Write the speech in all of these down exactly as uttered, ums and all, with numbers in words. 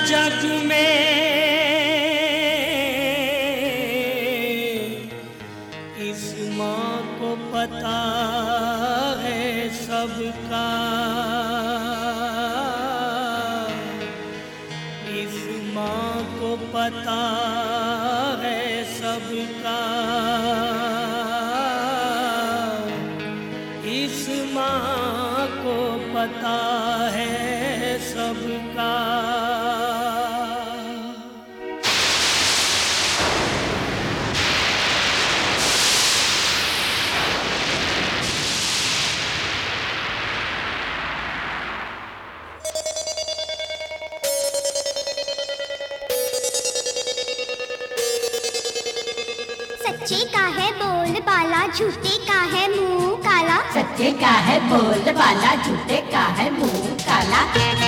जग में इस माँ को पता है सबका, इस माँ को पता है सबका, इस माँ को पता है सबका। सच्चे का है बोल बाला, झूठे का है मुंह काला। सच्चे का है बोल बाला, झूठे का है मुंह काला।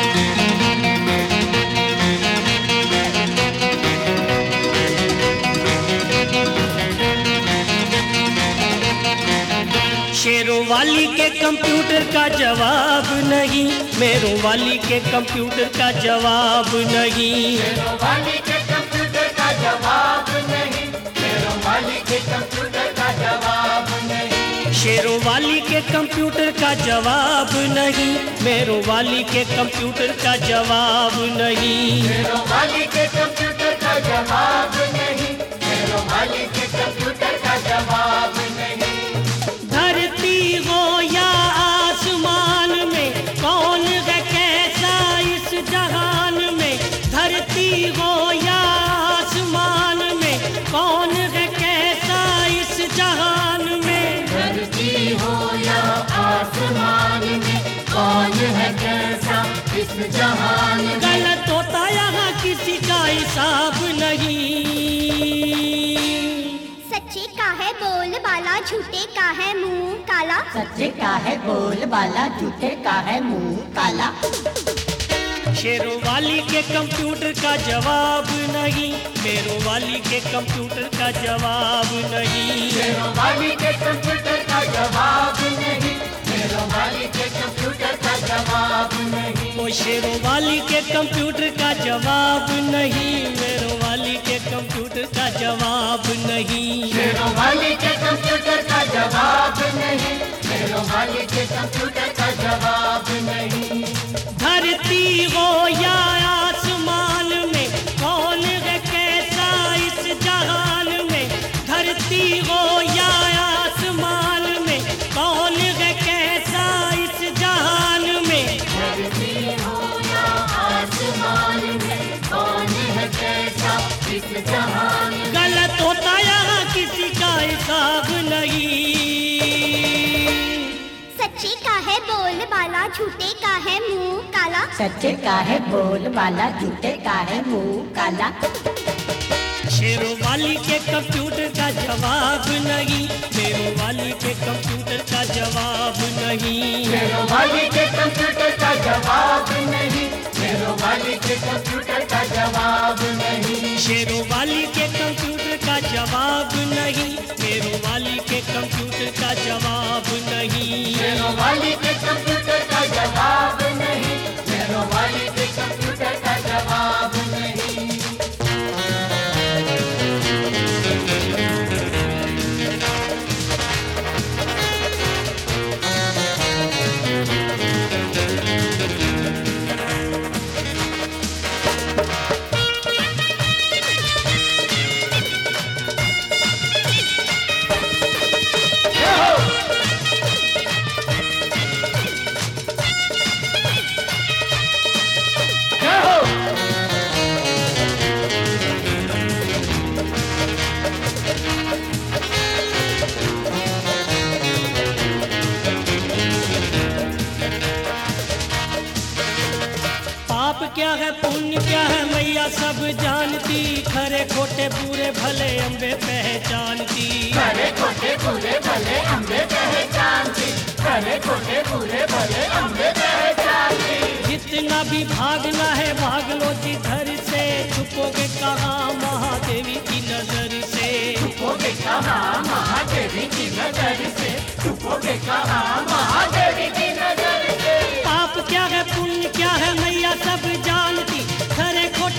शेरों वाली के कंप्यूटर का जवाब नहीं, मेरों वाली के कंप्यूटर का जवाब नहीं। शेरों वाली के कंप्यूटर का जवाब नहीं, मेरों वाली के कंप्यूटर का जवाब नहीं। शेरों वाली के कंप्यूटर का जवाब नहीं, मेरों वाली के कंप्यूटर का जवाब नहीं। शेरों वाली के कंप्यूटर का जवाब नहीं, मेरों वाली के कंप्यूटर का जवाब नहीं। धरती हो या आसमान में, कौन है कैसा इस जहान में। धरती हो या आसमान में, कौन है कैसा इस जहान में। धरती हो या आसमान में, कौन है कैसा इस जहान में। गलत होता यहाँ किसी का हिसाब नहीं। सच्चे का है बोल बाला, झूठे का है मुंह काला। सच्चे का है बोल बाला, झूठे का है मुंह काला। शेरों वाली के कंप्यूटर का जवाब नहीं, मेरों वाली के कंप्यूटर का जवाब नहीं। शेरों वाली के कंप्यूटर का जवाब नहीं, मेरों वाली के कंप्यूटर का जवाब नहीं। वो शेरों वाली के कंप्यूटर का जवाब नहीं, मेरों वाली के कंप्यूटर का जवाब नहीं। शेरों वाली के कंप्यूटर का जवाब नहीं, मेरों वाली के कंप्यूटर का जवाब नहीं। धरती हो या आसमान में, कौन है कैसा इस जहान में। धरती हो या आसमान में, कौन है कैसा इस जहान में। धरती हो या आसमान में, कौन है कैसा इस जहान में। गलत होता यहाँ किसी का हिसाब नहीं। सच्चे का है बोल बाला, झूठे का है मुंह काला। सच्चे का है बोल बाला, झूठे का है मुंह काला। शेरों वाली के कंप्यूटर का जवाब नहीं, मेरों वाली के कंप्यूटर का जवाब नहीं। शेरों वाली के कंप्यूटर का जवाब नहीं, मेरों वाली के कंप्यूटर का जवाब नहीं। शेरों वाली के कंप्यूटर का जवाब नहीं, मेरों वाली के कंप्यूटर का जवाब नहीं। शेरों वाली के कंप्यूटर का जवाब नहीं, मेरों वाली के कंप्यूटर का जवाब नहीं। पाप क्या है पुण्य क्या है मैया सब जानती, खरे खोटे बुरे भले अम्बे पहचानती। खरे खोटे बुरे भले अम्बे पहचानती, खरे खोटे बुरे भले अम्बे पहचानती। जितना भी भागना है भाग लो जिधर से, छुपोगे कहाँ महादेवी की नजर से। छुपोगे कहाँ महादेवी की नजर से, छुपोगे कहाँ महादेवी की नजर से। पाप क्या है पुण्य क्या है मैया सब जानती, खरे खोटे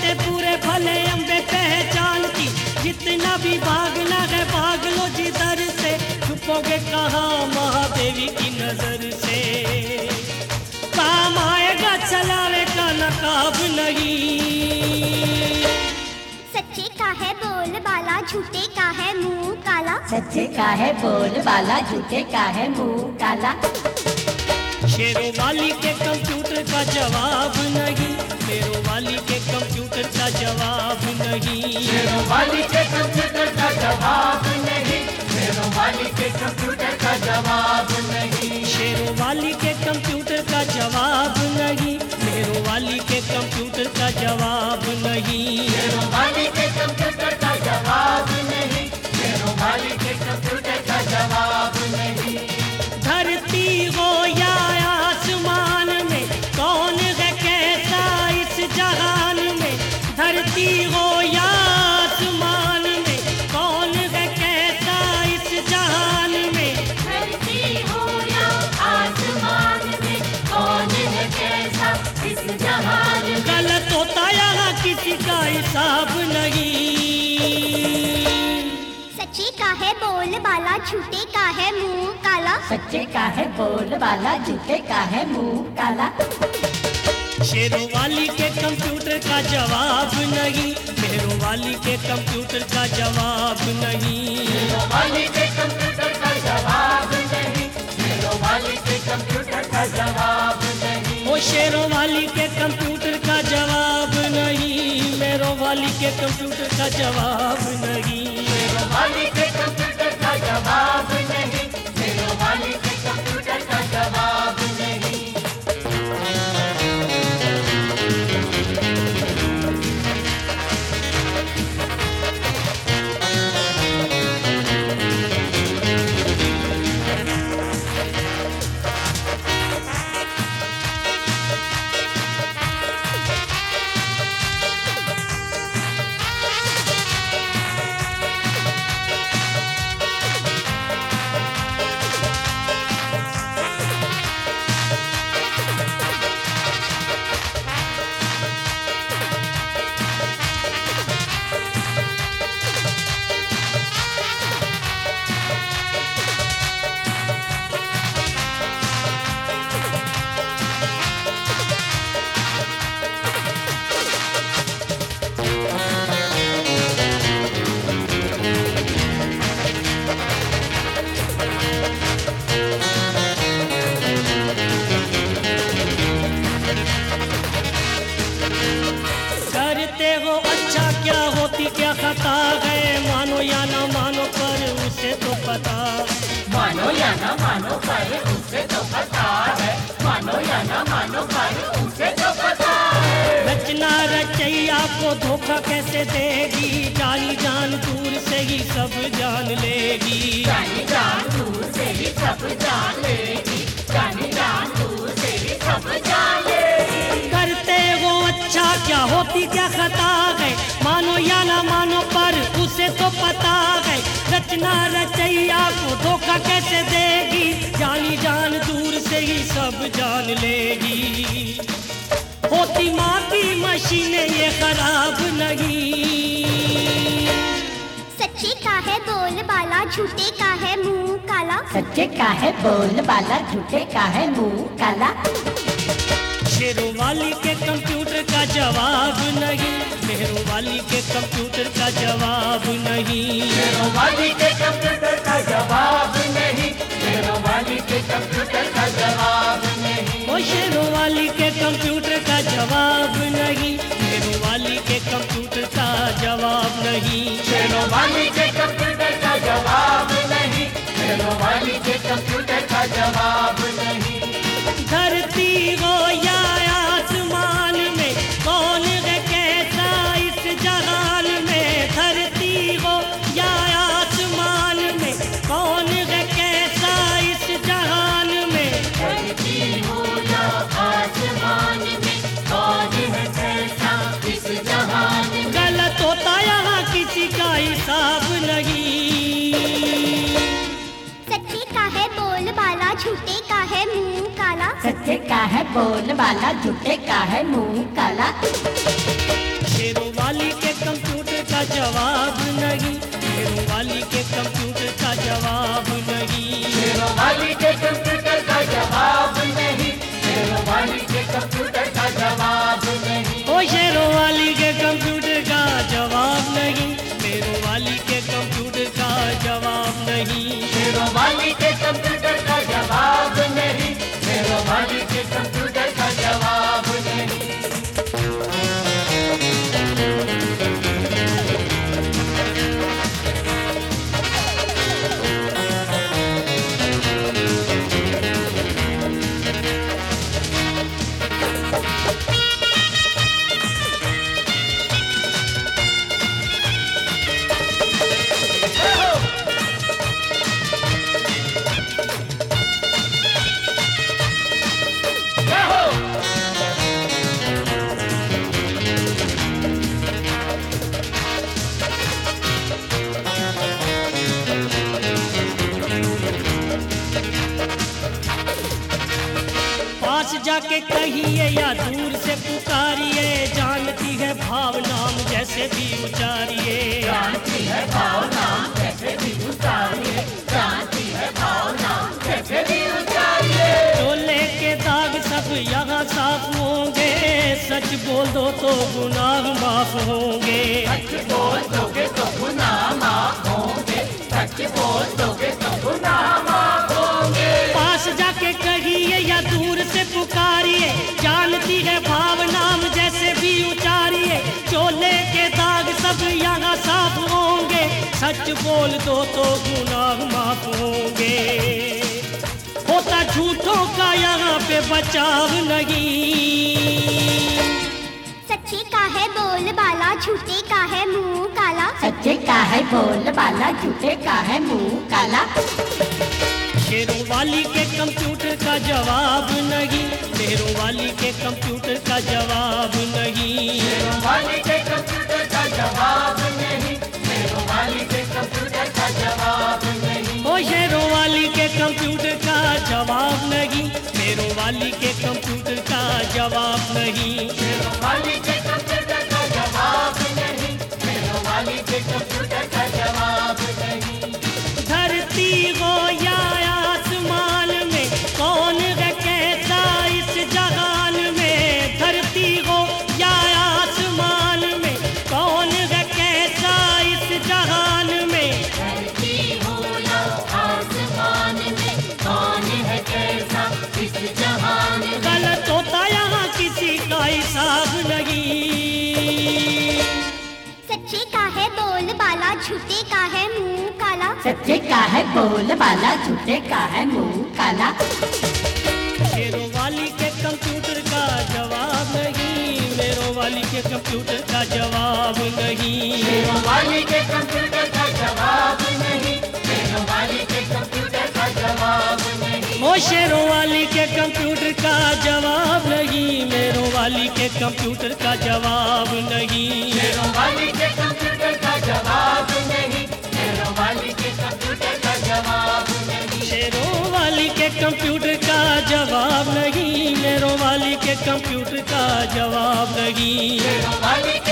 का है बोल बाला झूठे का है मुंह काला। सच्चे का है बोल बाला झूठे का है मुंह काला। शेरों वाली के कंप्यूटर का जवाब नहीं, शेरों वाली के कंप्यूटर का जवाब नहीं। शेरों वाली के कंप्यूटर का जवाब नहीं, शेरों वाली के कंप्यूटर का जवाब नहीं। शेरों वाली के कंप्यूटर का जवाब नहीं, शेरों वाली के कंप्यूटर का जवाब नहीं। शेरों वाली के कंप्यूटर का जवाब नहीं, शेरों वाली के कंप्यूटर का जवाब नहीं। धरती हो या आसमान में, कौन है कैसा इस जहान में। धरती हो या आसमान में, कौन है कैसा इस जहान में। धरती हो या आसमान में, कौन है कैसा इस जहान में। गलत होता यहाँ किसी का हिसाब नहीं। सच्चे का है बोल बाला झूठे का है मुंह काला। सच्चे का है बोल बाला झूठे का है मुंह काला। शेरों वाली के कंप्यूटर का जवाब नहीं, शेरों वाली के कंप्यूटर का जवाब नहीं। शेरों वाली के कंप्यूटर का जवाब नहीं, शेरों वाली के कंप्यूटर का जवाब नहीं। वो शेरों वाली के कंप्यूटर का जवाब नहीं, मेरों वाली के कंप्यूटर का जवाब नहीं। शेरों वाली के कंप्यूटर का जवाब नहीं, शेरों वाली के कंप्यूटर का जवाब नहीं। करते हो अच्छा क्या होती क्या खता है, मानो या ना मानो पर उसे तो पता। मानो या ना मानो पर उसे तो पता है, मानो या ना मानो पर उसे तो पता है। रचना रचैया को धोखा कैसे देगी, जानी जान दूर से ही सब जान लेगी। जानी जान दूर से ही सब जान लेगी, जानी जान दूर से ही सब जान लेगी। करते हो अच्छा क्या होती क्या खता है, मानो या ना मानो पर उसे तो पता है। रचना रचैया को धोखा कैसे देगी, जानी जान दूर से ही सब जान लेगी। होती माँ की मशीनें ये खराब नहीं। सच्चे का है बोल बाला झूठे का है मुंह काला। सच्चे का है बोल बाला झूठे का है मुंह काला। शेरों वाली के कंप्यूटर का जवाब नहीं, मेहरों वाली के कंप्यूटर का जवाब नहीं। शेरों वाली के कंप्यूटर का जवाब नहीं, शेरों वाली के कंप्यूटर का जवाब नहीं। वो शेरों वाली के कंप्यूटर का जवाब नहीं, मेहरों वाली के कंप्यूटर का जवाब नहीं। शेरों वाली के कंप्यूटर का जवाब नहीं, शेरों वाली के कंप्यूटर का जवाब नहीं। धरती हो या आसमान में, कौन है कैसा इस जहान में। धरती हो या आसमान में, कौन है कैसा इस जहान में। धरती हो या आसमान में, कौन है कैसा इस जहान में। गलत होता यहाँ किसी का हिसाब नहीं। सच्चे का है बोल बाला झूठे का है मुंह काला। सच्चे का है बोल बाला झूठे का है मुंह काला। शेरों वाली के कंप्यूटर का जवाब नहीं, शेरों वाली के कंप्यूटर का जवाब नहीं। शेरों वाली के कंप्यूटर का जवाब नहीं, शेरों वाली के कंप्यूटर का जवाब नहीं। ओ शेरों वाली के कंप्यूटर का जवाब नहीं, के कहिए या दूर से पुकारिए, जानती है भावनाम जैसे भी उचारिए। जानती है भावना कैसे भी उतारिए, जानती है भावना कैसे भी उतारिए। चोले के दाग सब यहाँ साफ होंगे, सच बोल दो तो गुनाह माफ होंगे। सच बोल दोगे तो गुनाह माफ होंगे, सच बोल दोगे तो गुनाह माफ होंगे। पास जाके कहिए या दूर से पुकारिए, जानती है भावनाम जैसे भी उचारिए। चोले के दाग सब यहाँ साफ होंगे, सच बोल दो तो गुनाह माफ होंगे। होता झूठों का यहाँ पे बचाव नहीं। सच्चे का है बोल बाला, झूठे का है मुंह काला। सच्चे का है बोल बाला, झूठे का है मुंह काला। शेरों वाली के कंप्यूटर का जवाब नहीं, शेरों वाली के कंप्यूटर का जवाब नहीं। शेरों वाली के कंप्यूटर का जवाब नहीं, शेरों वाली के कंप्यूटर का जवाब नहीं। ओ शेरों वाली के कंप्यूटर का जवाब नहीं, शेरों वाली के कंप्यूटर का जवाब नहीं। शेरों वाली के कंप्यूटर का जवाब नहीं, शेरों वाली के कंप्यूटर का जवाब नहीं। धरती हो या आसमान में, कौन है कैसा इस जहान में। धरती हो या आसमान में, कौन है कैसा इस जहान में। धरती हो या आसमान में, कौन है कैसा इस जहान में। गलत होता यहाँ किसी का हिसाब नहीं। सच्चे का है बोल बाला, झूठे का है मुंह काला। सच्चे का है बोल बाला, झूठे का है मुंह काला। शेरों वाली के कंप्यूटर का जवाब नहीं, मेरों वाली के कंप्यूटर का जवाब नहीं। शेरों वाली के कंप्यूटर का जवाब नहीं, शेरों वाली के कंप्यूटर का जवाब नहीं। ओ शेरों वाली के कंप्यूटर का जवाब नहीं, मेरों वाली के कंप्यूटर का जवाब नहीं। शेरों वाली के कंप्यूटर का जवाब नहीं, शेरों वाली के कंप्यूटर का जवाब नहीं। शेरों वाली के कंप्यूटर का जवाब नहीं, मेरों वाली के कंप्यूटर का जवाब नहीं। शेरों वाली